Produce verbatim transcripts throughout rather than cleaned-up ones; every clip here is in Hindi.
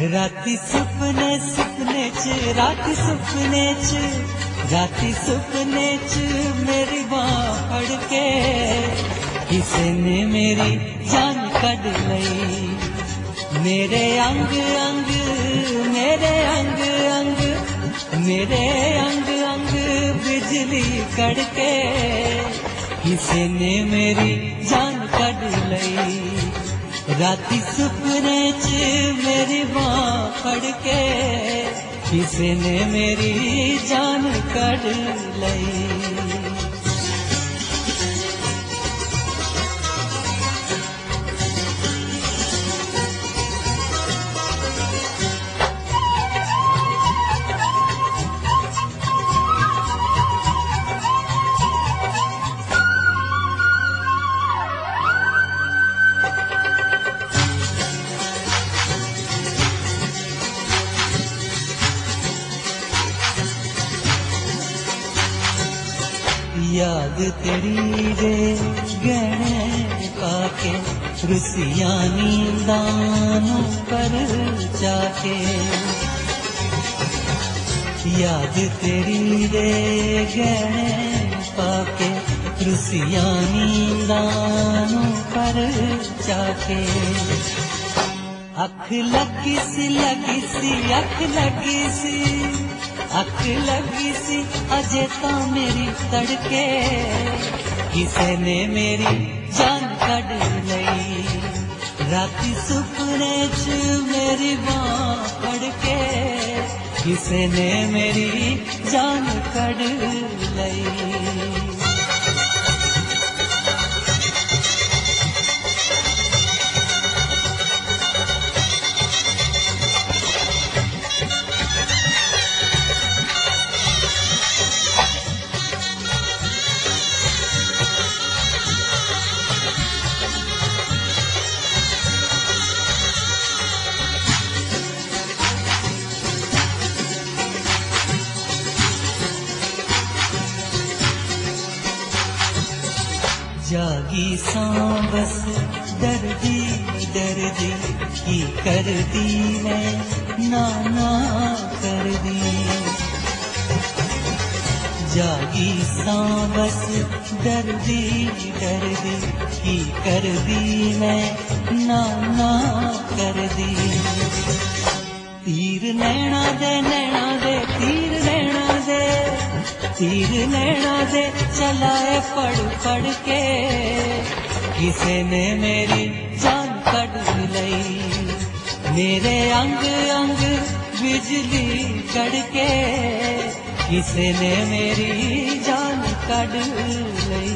राती सुपने सुपने च राती सुपने च राती सुपने च मेरी बांह फड़ के किसी ने मेरी जान कढ़ लई। मेरे अंग अंग मेरे अंग अंग मेरे अंग अंग बिजली कड़के किसी ने मेरी जान कढ़ लई। राती सुपने च मेरी बांह फड़ के किसी ने मेरी जान कढ़ लई। याद तेरी रे गहने पाके रुसिया नींदानों पर जाके। याद तेरी रे गहने पाके रुसिया नींदानों पर जाके। अख लगी सी लगी सी अख लगी सी अख लगी सी अजे तो मेरी तड़के किसी ने मेरी जान कढ़ लई। राती सुपने च मेरी बांह फड़ के किसी ने मेरी जान कढ़ लई। जागी सां बस दर्दी दर्दी की कर दी मैं नाना कर दी। जागी सां बस दर्दी दर्दी की कर दी मैं नाना कर दी। तीर नैना दे नैना दे तीर नैना दे तीर नैना दे चलाए पड़ पड़ के किसी ने मेरी जान कढ़ लई। मेरे अंग अंग बिजली कड़के किसी ने मेरी जान कढ़ लई।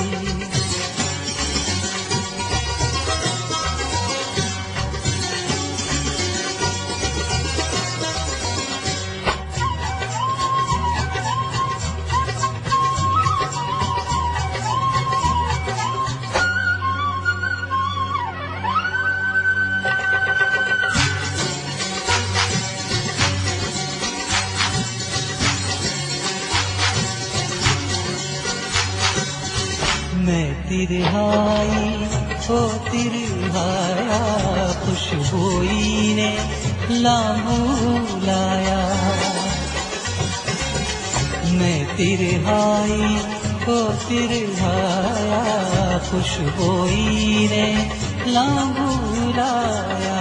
मैं तिरहाई ओ तिरहाया खुशबोई ने लामू लाया। मैं तिरहाई ओ तिरहाया खुशबोई ने लामू लाया।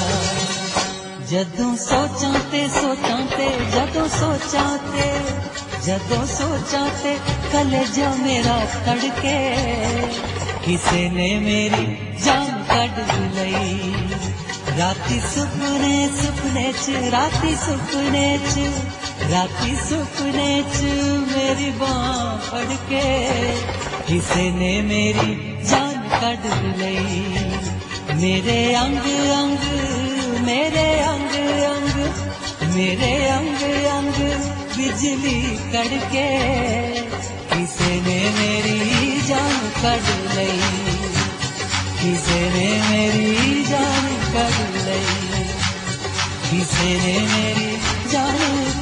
जदों सोचां ते सोचां ते जदों सोचां ते जदों सोचां ते कलेजा मेरा तड़के किसी ने मेरी जान कढ़ लई। राती सुपने सुपने च राती सुपने च राती सुपने च मेरी बांह फड़ के किसी ने मेरी जान कढ़ लई। मेरे अंग अंग मेरे अंग अंग मेरे अंग अंग बिजली कड़के किसी ने मेरी जान कढ़ लई। किसी ने मेरी जान कढ़ लई। किसी ने मेरी जान